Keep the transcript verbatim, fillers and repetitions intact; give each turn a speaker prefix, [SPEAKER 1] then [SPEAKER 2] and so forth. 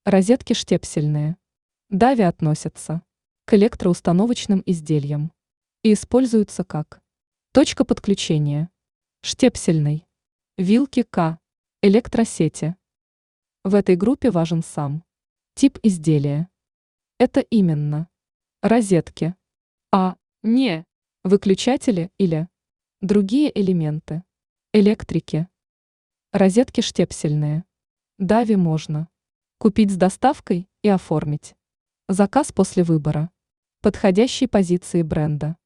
[SPEAKER 1] Розетки штепсельные. Дави относятся к электроустановочным изделиям и используются как точка подключения. Штепсельный. Вилки К. Электросети. В этой группе важен сам тип изделия. Это именно розетки, а не выключатели или другие элементы электрики. Розетки штепсельные. Дави можно купить с доставкой и оформить заказ после выбора подходящей позиции бренда.